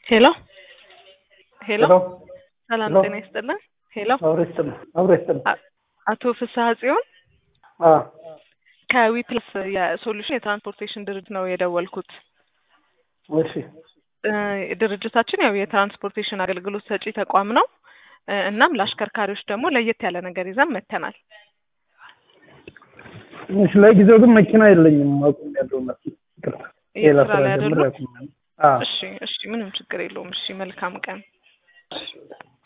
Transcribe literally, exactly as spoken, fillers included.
ሄሎ ሄሎ ሄሎ ሰላም ሄሎ ጤና ይስጥልን። ሄሎ አውሪስም አውሪስም አቶ ፍስሐ ጽዮን አ ከዊፕልስ የሶሉሽን የትራንስፖርቴሽን ድርጅት ነው የደወልኩት። እሺ ድርጅታችን ያው የትራንስፖርቴሽን አገልግሎት ሰጪ ተቋም ነው። እናም ለአሽከርካሪዎች ደግሞ ለየት ያለ ነገር ይዘን መተናል። እሺ ለጊዜው ግን መኪና የለኝም አቁም ያለው ነው። ሌላ ስራ ጀምር። እሺ እሺ ምንም ችግር የለውም። እሺ መልካም ቀን።